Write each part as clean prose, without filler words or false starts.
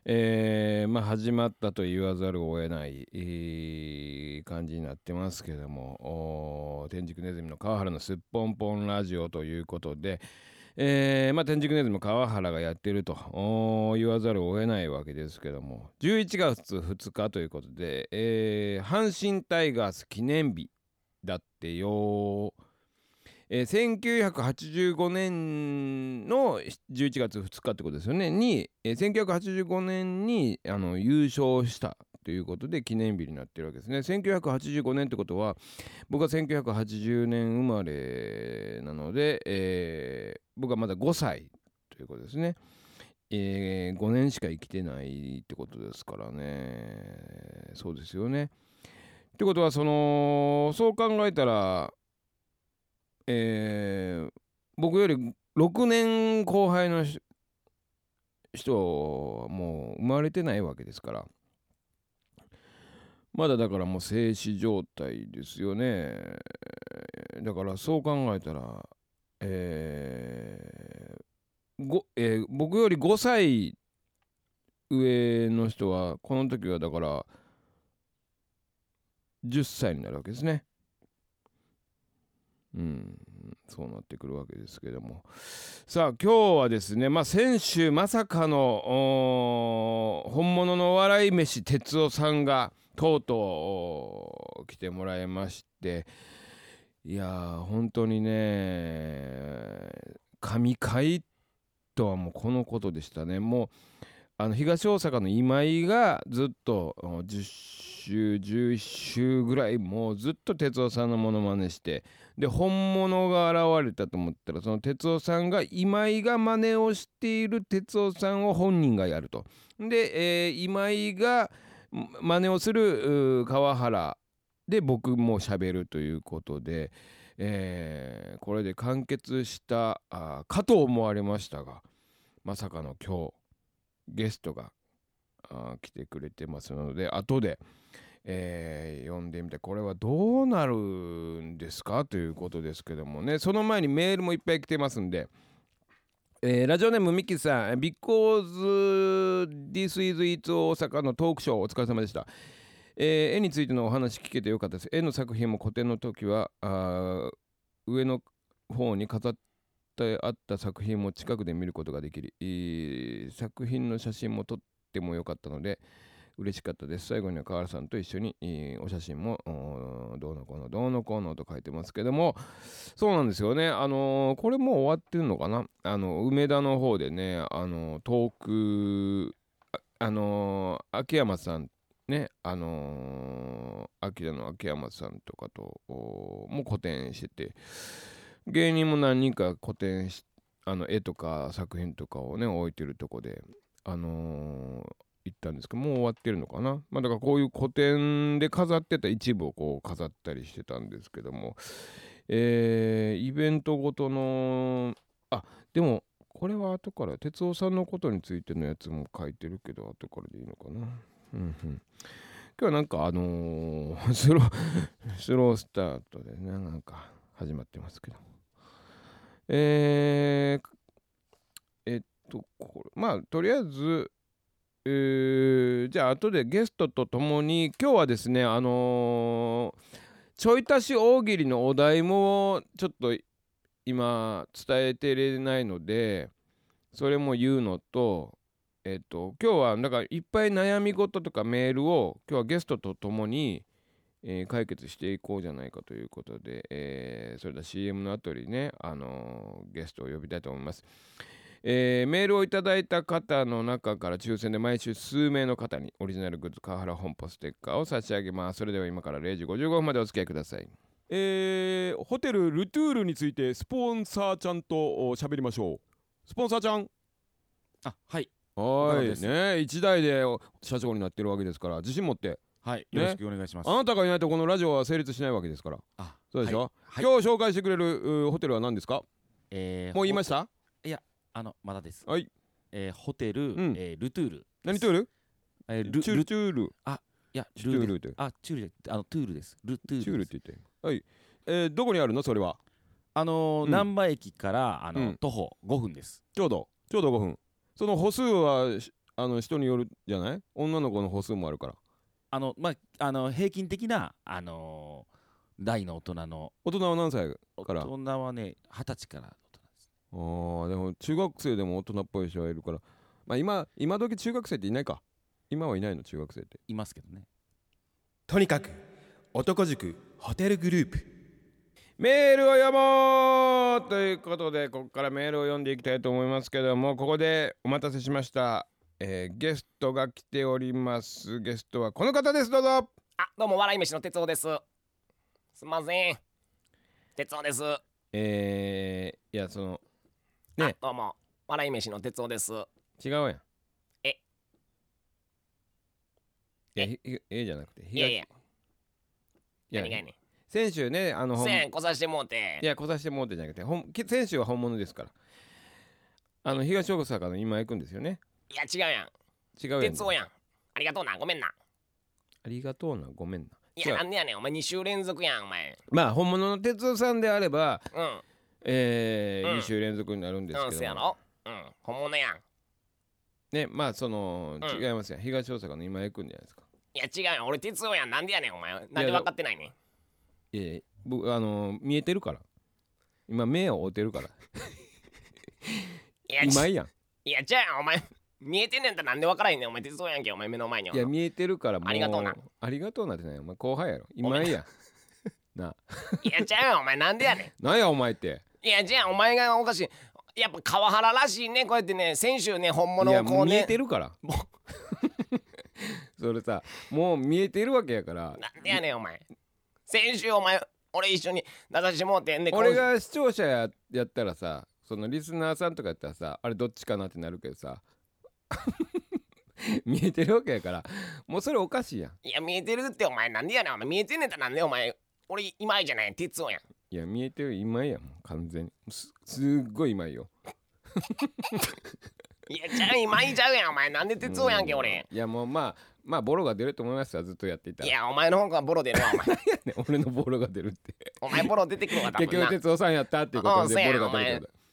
始まったと言わざるを得ない、感じになってますけども、天竺ネズミの川原のすっぽんぽんラジオということで、天竺ネズミの川原がやってると言わざるを得ないわけですけども、11月2日ということで、阪神タイガース記念日だってよ。1985年の11月2日ってことですよねに、1985年に優勝したということで記念日になってるわけですね。1985年ってことは僕は1980年生まれなので、僕はまだ5歳ということですね。5年しか生きてないってことですからね。そうですよね。ってことはそう考えたら僕より6年後輩の人はもう生まれてないわけですから、まだだからもう静止状態ですよね。だからそう考えたら、僕より5歳上の人はこの時はだから10歳になるわけですね。そうなってくるわけですけども、さあ今日はですね、先週まさかの本物の笑い飯哲夫さんがとうとう来てもらいまして、いやー本当にね、神回とはもうこのことでしたね。もう東大阪の今井がずっと10週11週ぐらいもうずっと哲夫さんのモノマネして、で本物が現れたと思ったら、その哲夫さんが今井が真似をしている哲夫さんを本人がやると。で、今井が真似をする川原で僕も喋るということで、これで完結したかと思われましたが、まさかの今日ゲストが来てくれてますので、後で、読んでみて、これはどうなるんですかということですけどもね。その前にメールもいっぱい来てますんで、ラジオネームミキさん、Because This is It 大阪のトークショーお疲れ様でした。絵についてのお話聞けてよかったです。絵の作品も個展の時は上の方に飾ってあった作品も近くで見ることができる、作品の写真も撮ってもよかったので嬉しかったです。最後には川原さんと一緒に、お写真もどうのこうのどうのこうのと書いてますけども、そうなんですよね。これもう終わってるのかな。梅田の方でね、トーク秋山さんね、秋田の秋山さんとかとも個展してて、芸人も何人か個展し絵とか作品とかをね置いてるとこで行ったんですけど、もう終わってるのかな。だからこういう個展で飾ってた一部をこう飾ったりしてたんですけども、イベントごとのでもこれは後から哲夫さんのことについてのやつも書いてるけど、後からでいいのかな。今日はなんかスロースタートでね、なんか始まってますけど、これとりあえず、じゃあ後でゲストとともに今日はですね、ちょい足し大喜利のお題もちょっと今伝えてれないので、それも言うのと、今日はなんかいっぱい悩み事とかメールを今日はゲストとともに、解決していこうじゃないかということで、それでは CM の後にね、ゲストを呼びたいと思います。メールをいただいた方の中から抽選で毎週数名の方にオリジナルグッズ川原本舗ステッカーを差し上げます。それでは今から0時55分までお付き合いください。 ホテルルトゥールについてスポンサーちゃんと喋りましょう。スポンサーちゃん。 はい。 はいね、一代で社長になってるわけですから自信持って、 はい、よろしくお願いします。 あなたがいないとこのラジオは成立しないわけですから。そうでしょ、 はい、 今日紹介してくれるホテルは何ですか？もう言いました？ いや、まだです。 はい。 ホテル、ルトゥール。 何トゥール？チュール。 いや、 チュールって。 チュールで、トゥールです。ルトゥール。 チュールって言って。はい。どこにあるのそれは？ 難波駅から徒歩5分です。 ちょうど5分。その歩数は人によるじゃない？女の子の歩数もあるから。 平均的な大の大人の大人は何歳から？ 大人はね20歳から大人です。 でも中学生でも大人っぽい人がいるから、まあ今時中学生っていないか。今はいないの中学生って。 いますけどね。 とにかく男塾ホテルグループ。 メールを読もうということで、ここからメールを読んでいきたいと思いますけども、ここでお待たせしました、ゲストが来ております。ゲストはこの方です。どうぞ。 どうも笑い飯の哲夫です。すんません、哲夫です。 いやそのね、 どうも笑い飯の哲夫です。 違うやん。 えじゃなくていや何がやねん。 先週ね 1000円来さしてもうて。 いや来さしてもうてじゃなくて先週は本物ですから。東大阪の今行くんですよね。 いや違うやん。 違うやん。 哲夫やん。ありがとうな、ごめんな。 ありがとうな、ごめんな。 いやなんでやねん、お前2週連続やんお前。 まあ本物の哲夫さんであれば2週連続になるんですけど、 そうやろ。本物やん。 ね、まあ違いますよ。東大阪の今行くんじゃないですか。 いや違うやん、俺哲夫やん。なんでやねんお前。なんで分かってないねん。 いや僕見えてるから。今目を追ってるから。今いやん。 いやじゃあお前見えてんねんったらなんで分からへんねんお前。哲夫やんけお前目の前に。 いや見えてるからもう。 ありがとうな。 ありがとうなってない。お前後輩やろ。今いやん。な。 いやじゃあお前なんでやねん。なんやお前って。 いやじゃあお前がおかしい。やっぱ川原らしいね。こうやってね、先週ね本物をこうね。 見えてるから。それさ、もう見えてるわけやから。 なんでやねんお前。先週お前俺一緒に出させてもうてんで。 俺が視聴者やったらさ、そのリスナーさんとかやったらさ、あれどっちかなってなるけどさ見えてるわけやから、もうそれおかしいやん。 いや見えてるってお前。なんでやねんお前。見えてんねんったらなんでお前。俺今井じゃない、哲夫やん。 いや見えてる今井やもん完全に。すっごい今井よ。 いやじゃあ今井ちゃうやんお前。なんで哲夫やんけ俺。 いやもうまあボロが出ると思いますよ、ずっとやっていたら。 いやお前の方がボロ出るわお前。 俺のボロが出るってお前ボロ出てくるわ多分な。 結局哲夫さんやったっていうことでボロが出るってこと。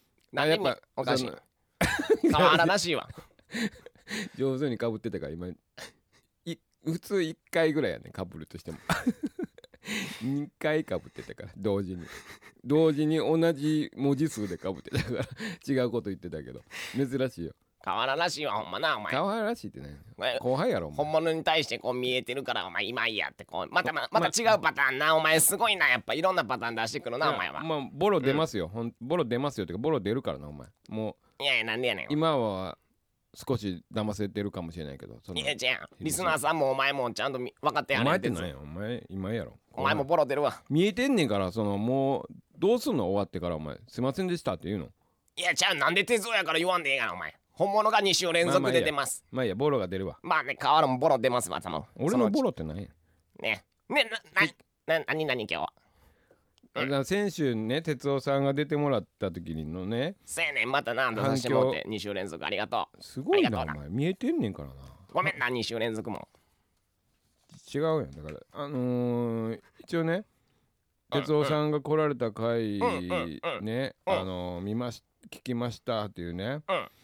なんでやっぱおかしい。川原らしいわ。 上手にかぶってたから今普通1回ぐらいやねん、かぶるとしても2回かぶってたから、同時に同じ文字数でかぶってたから違うこと言ってたけど珍しいよ。 川原らしいわほんまなお前。 川原らしいってね、後輩やろお前。 本物に対してこう見えてるからお前今井やってこうまた違うパターンなお前。すごいなやっぱいろんなパターン出してくるなお前は。 まあボロ出ますよ、ボロ出ますよっていうかボロ出るからなお前。もういやなんでやねん。 今は少し騙せてるかもしれないけど、 いやじゃあリスナーさんもお前もちゃんと分かってやれ。 お前ってないよ、お前今やろ。 お前もボロ出るわ。 見えてんねんから、もうどうすんの終わってからお前すいませんでしたって言うの。 いやじゃあなんで哲夫やから言わんでええがなお前。本物が2週連続出てます。 まあいいや、ボロが出るわ。 まあね、川原もボロ出ますわ。 俺のボロって何やね何今日は。 先週ね、哲夫さんが出てもらった時のね、 せやねんまた何度させてもらって2週連続ありがとう。 すごいなお前、見えてんねんからな。 ごめんな2週連続も。 違うやんだから一応ね、哲夫さんが来られた回ね、聞きましたっていうね、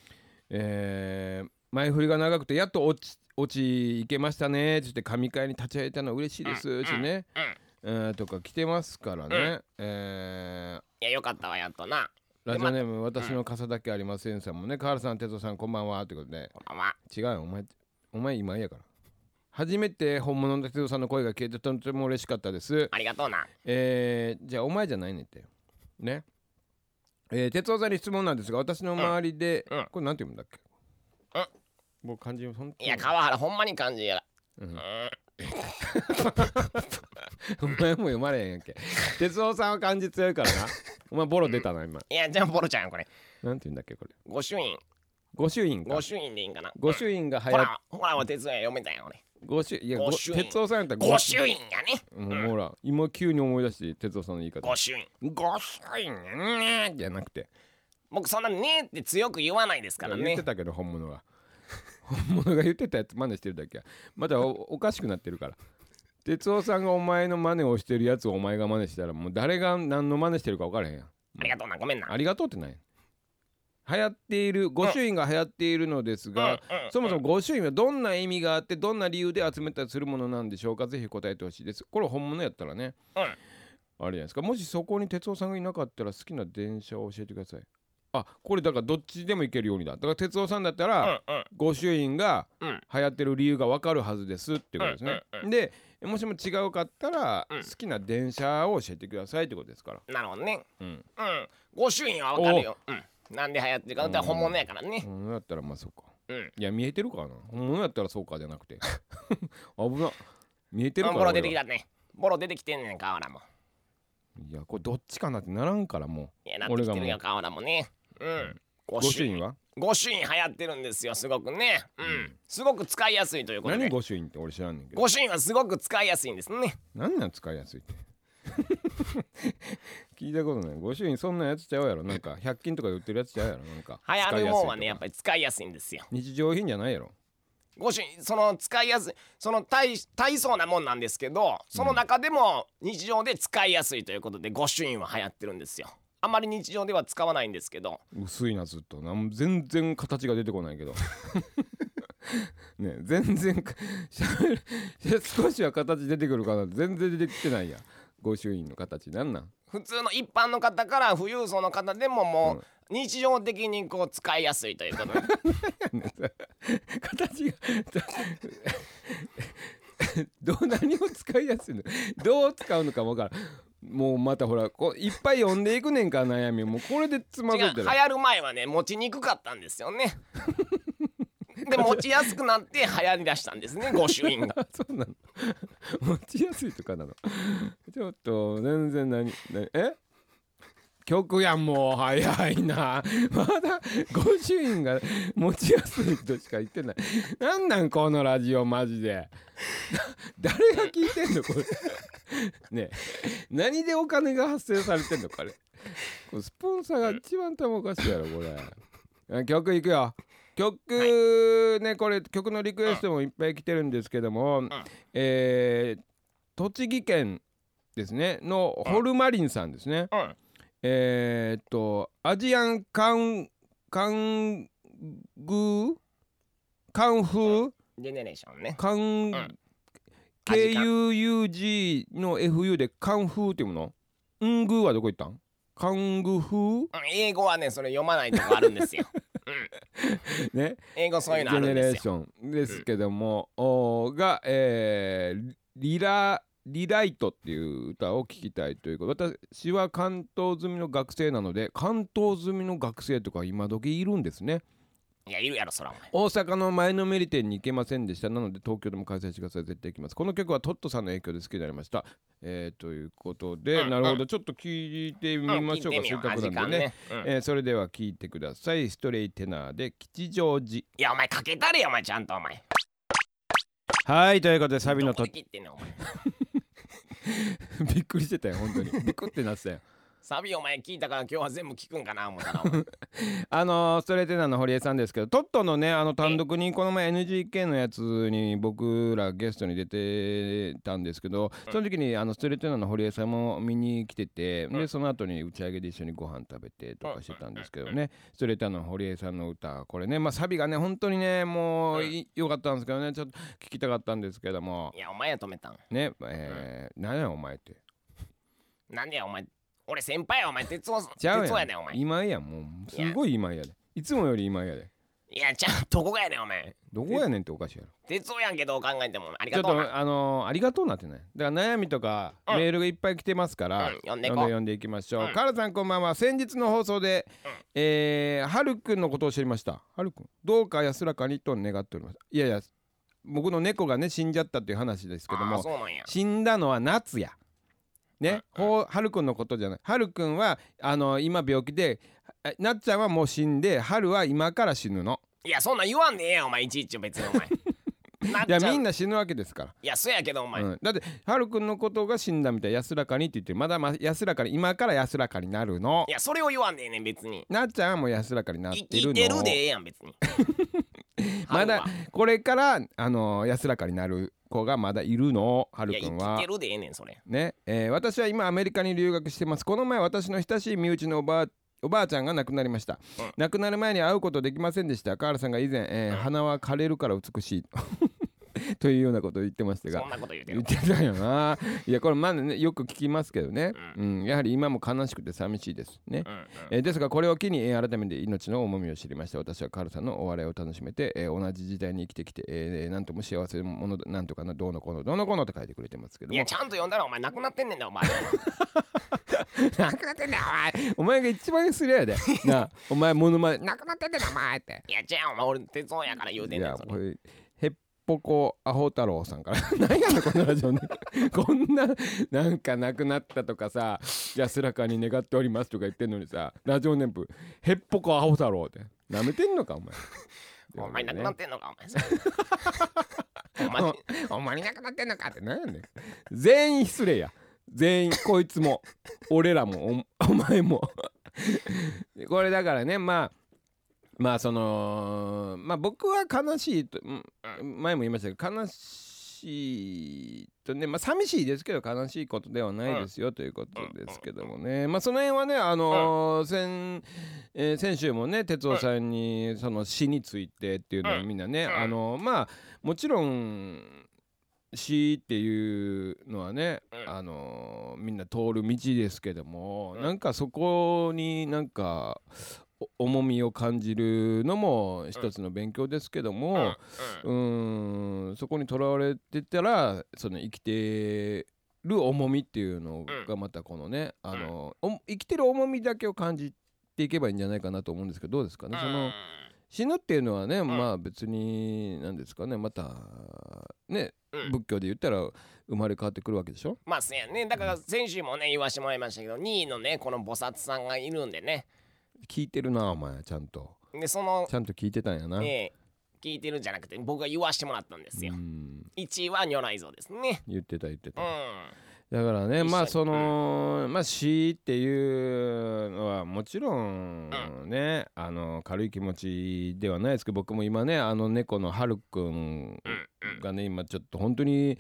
前振りが長くてやっと落ちいけましたねって言って神会に立ち会えたのは嬉しいですってね、とか来てますからね。 いやよかったわやっとな。 ラジオネーム私の傘だけありませんさんもね、川原さん哲夫さんこんばんはってことで。 こんばんは。 違うよお前今やから。初めて本物の哲夫さんの声が聞いてとても嬉しかったです。 ありがとうな。 じゃあお前じゃないねってね。哲夫さんに質問なんですが、私の周りで、これなんて読むんだっけ。僕漢字そん。 いや川原ほんまに漢字やら。 お前も読まれへんやんけ。哲夫さんは漢字強いからな。お前ボロ出たな今。 いやじゃあボロちゃんこれ。 なんて言うんだっけこれ。 御朱印でいいんかな。 御朱印がほら俺哲夫や読めたんや俺。 哲夫さんやったら御朱印やね。 ほら今急に思い出して哲夫さんの言い方。 御朱印ねじゃなくて、 僕そんなねって強く言わないですからね。 言ってたけど本物が言ってたやつ真似してるだけや。また おかしくなってるから。哲夫さんがお前の真似をしてるやつをお前が真似したらもう誰が何の真似してるか分からへんやん。 ありがとうな、ごめんな。 ありがとうってない。 流行っている御朱印が流行っているのですが、そもそも御朱印はどんな意味があってどんな理由で集めたりするものなんでしょうか。ぜひ答えてほしいです。これ本物やったらね、あれじゃないですか。もしそこに哲夫さんがいなかったら好きな電車を教えてください。あ、これだからどっちでもいけるようにだから哲夫さんだったら、御朱印が流行ってる理由が分かるはずですってことですね、でもしも違うかったら、好きな電車を教えてくださいってことですから。 なるほどね。御朱印は分かるよ。なんで流行ってるかだったら本物やからね。 本物やったらまあそうか。いや見えてるかな。本物やったらそうかじゃなくて危な。見えてるから。 ボロ出てきたね。ボロ出てきてんねん河原も。 いやこれどっちかなってならんからもう。 いやなってきてるよ河原もね。 御朱印は御朱印流行ってるんですよすごくね。すごく使いやすいということで。 何御朱印って俺知らんねんけど。 御朱印はすごく使いやすいんですね。 何なん使いやすいって聞いたことない。御朱印そんなやつちゃうやろ。なんか100均とかで売ってるやつちゃうやろ。なんか流行るもんはねやっぱり使いやすいんですよ。 日常品じゃないやろ。 御朱印その使いやすいその大層なもんなんですけど、その中でも日常で使いやすいということで御朱印は流行ってるんですよ。あまり日常では使わないんですけど。 薄いなずっと全然形が出てこないけどね全然少しは形出てくるかな。全然出てきてないや御朱印の形。なんなん。 普通の一般の方から富裕層の方でももう日常的にこう使いやすいということで形が何を使いやすいの。どう使うのか分からん。もうまたほらこういっぱい読んでいくねんから悩み。もうこれでつまずいてる。 流行る前はね持ちにくかったんですよねで持ちやすくなって流行りだしたんですね御朱印がそうなの持ちやすいとかなの。ちょっと全然何曲やん。もう早いな。まだ御朱印が持ちやすいとしか言ってない。なんなんこのラジオマジで誰が聞いてんのこれねえ何でお金が発生されてんのこれスポンサーが一番頭おかしいやろこれ。曲いくよ。曲ね、これ曲のリクエストもいっぱい来てるんですけども、栃木県ですねのホルマリンさんですね。アジアンカンフージェネレーションね。 KUUG の FU でカンフーっていうもの。ングーはどこ行ったん。カングフー、 英語はねそれ読まないとこあるんですよね、 英語そういうのあるんですよ。 ジェネレーションですけども、が、リライトっていう歌を聴きたいということ。私は関東済みの学生なので、関東済みの学生とか今時いるんですね。 いやいるやろそらお前。 大阪の前のめり店に行けませんでした。なので東京でも開催してください。絶対行きます。この曲はトットさんの影響で好きになりました。ということで、なるほど。ちょっと聞いてみましょうか。せっかくなんでね。それでは聞いてください。ストレイテナーで吉祥寺。 いやお前かけたれよお前ちゃんとお前。 はい、ということでサビのどこで切ってんのお前びっくりしてたよ本当に。びっくってなってたよ。 サビお前聞いたから今日は全部聞くんかな思ったらストレートナーの堀江さんですけど、トットのね単独にこの前 NGK のやつに僕らゲストに出てたんですけど、その時にストレートナーの堀江さんも見に来てて、でその後に打ち上げで一緒にご飯食べてとかしてたんですけどね、ストレートナーの堀江さんの歌これね、サビがね本当にねもう良かったんですけどね、ちょっと聞きたかったんですけども。 いやお前や止めたんね、何やお前って。 なんでやお前。俺先輩やお前。哲夫やでお前。 今やん。もうすごい今やで。いつもより今やで。 いやちゃんどこがやねんお前。 どこやねんっておかしいやろ。 哲夫やんけどう考えてもありがとうな。 ちょっとありがとうなってね。だから悩みとかメールがいっぱい来てますから、読んでいきましょう。カラさんこんばんは。先日の放送ではるくんのことを知りました。はるくんどうか安らかにと願っております。いやいや僕の猫がね死んじゃったっていう話ですけども、死んだのは夏やね、はるくんのことじゃない。はるくんは今病気で、なっちゃんはもう死んで、はるは今から死ぬの。 いやそんなん言わんでええやんお前。いちいち別にお前いやみんな死ぬわけですから。 いやそうやけどお前、 だってはるくんのことが死んだみたい。安らかにって言ってまだ安らかに、今から安らかになるの。 いやそれを言わんでええねん別に。 なっちゃんはもう安らかになってるの。 生きてるでええやん別にまだこれから安らかになる子がまだいるの。はるくんは。 いや生きてるでええねんそれね。私は今アメリカに留学してます。この前私の親しい身内のおばおばあちゃんが亡くなりました、亡くなる前に会うことできませんでした。カールさんが以前、花は枯れるから美しいというようなことを言ってましたが、 そんなこと言うてる。 言ってたよな。いやこれまだねよく聞きますけどね、やはり今も悲しくて寂しいですね、ですがこれを機に、改めて命の重みを知りました。私はカールさんのお笑いを楽しめて、同じ時代に生きてきて、なんとも幸せ者なんとかなどうのこうのどうのこうのって書いてくれてますけども、 いやちゃんと読んだらお前亡くなってんねんだお前。 なくなってんだよお前が一番すりゃやでなあお前モノマネなくなってんだよお前って。 いやじゃあお前俺鉄道やから言うてんねんそれ。 これへっぽこアホ太郎さんから何やねんこのラジオねこんななんか亡くなったとかさ安らかに願っておりますとか言ってんのにさ、ラジオネームへっぽこアホ太郎ってなめてんのかお前お前亡くなってんのかお前お前に亡くなってんのかって何やねん。全員失礼や、全員こいつも俺らも お前もこれだからね、まあその僕は悲しいと、前も言いましたけど悲しいとね、寂しいですけど悲しいことではないですよということですけどもね、その辺はね先週もね哲夫さんにその死についてっていうのをみんなね、もちろん死っていうのはね、みんな通る道ですけども、なんかそこになんか重みを感じるのも一つの勉強ですけども、そこにとらわれてたらその生きてる重みっていうのがまたこのね、生きてる重みだけを感じていけばいいんじゃないかなと思うんですけど、どうですかね。その死ぬっていうのはね、別に何ですかね、またね、仏教で言ったら生まれ変わってくるわけでしょ。 そうやね。だから先週もね言わしてもらいましたけど、2位のねこの菩薩さんがいるんでね。 聞いてるなお前ちゃんと。 でちゃんと聞いてたんやな。 聞いてるんじゃなくて僕が言わしてもらったんですよ。1位は如来像ですね。 言ってた。だからねその死っていうのはもちろんね、軽い気持ちではないですけど、僕も今ね猫のはるくんがね今ちょっと本当に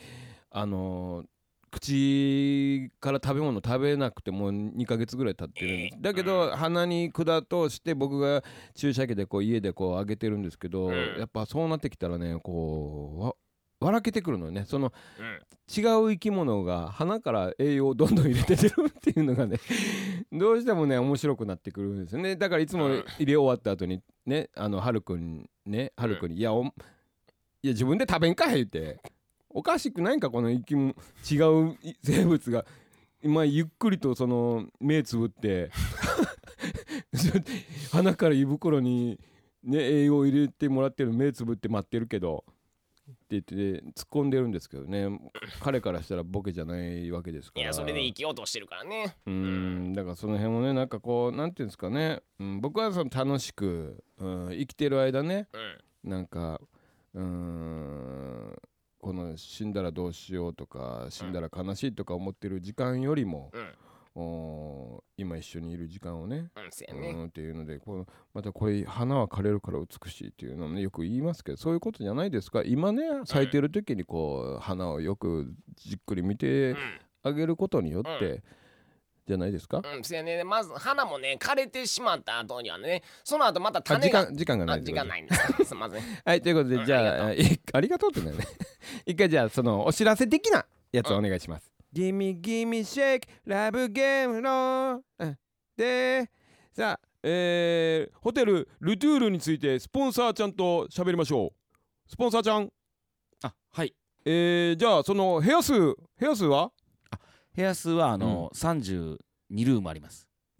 口から食べ物食べなくてもう2ヶ月ぐらい経ってるんです。だけど鼻に管通して僕が注射器でこう家でこうあげてるんですけど、やっぱそうなってきたらねこう笑けてくるのよね。その、違う生き物が鼻から栄養をどんどん入れてるっていうのがねどうしてもね面白くなってくるんですよね。だからいつも入れ終わった後にねはるくんにいや自分で食べんかいっておかしくないんかこの違う生物が今ゆっくりとその目つぶって鼻から胃袋にね栄養を入れてもらってる目つぶって待ってるけどって言って突っ込んでるんですけどね、彼からしたらボケじゃないわけですから。 いやそれで生きようとしてるからね。 だからその辺もねなんかこうなんていうんですかね、僕はその楽しく、生きてる間ね、なんかこの死んだらどうしようとか死んだら悲しいとか思ってる時間よりも、今一緒にいる時間をね、っていうのでまたこれ花は枯れるから美しいっていうのも、ね、よく言いますけどそういうことじゃないですか。今ね咲いてる時にこう花をよくじっくり見てあげることによって、じゃないですか。 そうやね。まず花もね枯れてしまった後にはねその後また種が時間がない。 時間ないんですすいませんはいということでじゃあありがとうってね一回じゃあそのお知らせ的なやつをお願いします。Gimme gimme shake love game no でさあホテルルトゥールについてスポンサーちゃんと喋りましょう。スポンサーちゃん。 はい。 じゃあその部屋数は部屋数は32ルームあります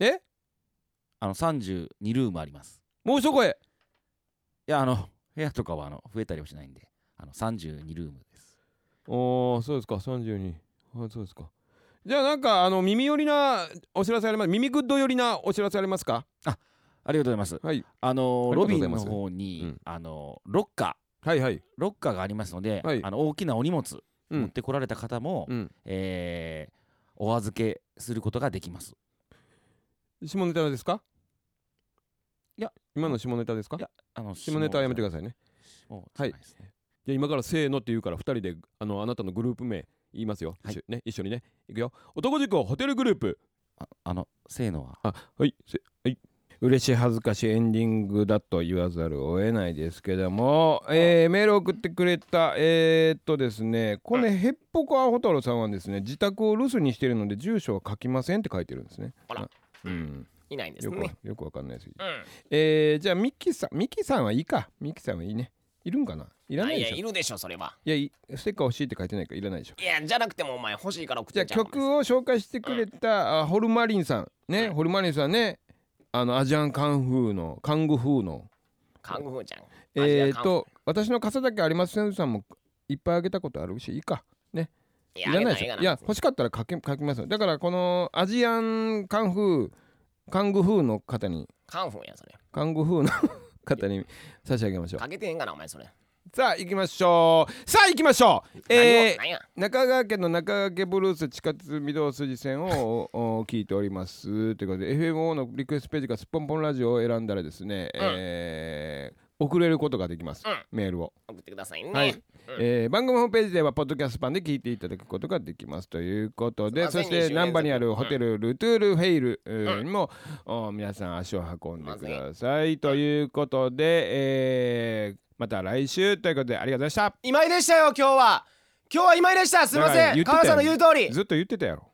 。32ルームあります。 もう一声。 いや部屋とかは増えたりはしないんで32ルームです。 そうですか。32。そうですか。じゃあなんか耳寄りなお知らせあります。耳グッド寄りなお知らせありますか。 ありがとうございます。 はい。 ロビーの方に、ロッカーがありますので、大きなお荷物持ってこられた方も、お預けすることができます。 下ネタですか。 いや今の下ネタですか。いや下ネタはやめてくださいね。 はい。じゃあ今からせーのって言うから2人であなたのグループ名言いますよ。一緒にねいくよ。男塾ホテルグループ。 せーのははい嬉しい恥ずかしいエンディングだと言わざるを得ないですけども、メールを送ってくれたですね、これヘッポコアホタルさんはですね、自宅を留守にしているので住所は書きませんって書いてるんですね。 あら、いないんですね。 よくわかんないです。じゃあミキさんはいいか。ミキさんはいいね。いるんかな。いらないでしょ。 いるでしょそれは。 いやステッカー欲しいって書いてないからいらないでしょ。 いやじゃなくてもお前欲しいから送って。 じゃあ曲を紹介してくれた、ホルマリンさんね、ホルマリンさんね、アジアンカングフーのちゃん。 私の傘だけありませんさんもいっぱいあげたことあるしいいかね。いらないでしょ。いや欲しかったら書きますよ。だからこのアジアンカングフーの方にカンフーやそれ。 カングフーの方に差し上げましょう。 かけてへんかなお前それ。 さあ行きましょう。中川家の中川家ブルース地下鉄御堂筋線を聞いておりますということで FMO のリクエストページからスポンポンラジオを選んだらですね、送れることができます、メールを送ってくださいね。 はい、番組ホームページではポッドキャスト版で聞いていただくことができますということで、そして難波にあるホテルルトゥールフェイルにも皆さん足を運んでくださいということで、また来週ということでありがとうございました。 今井でしたよ。今日は今井でした。すいません。川さんの言う通りずっと言ってたやろ。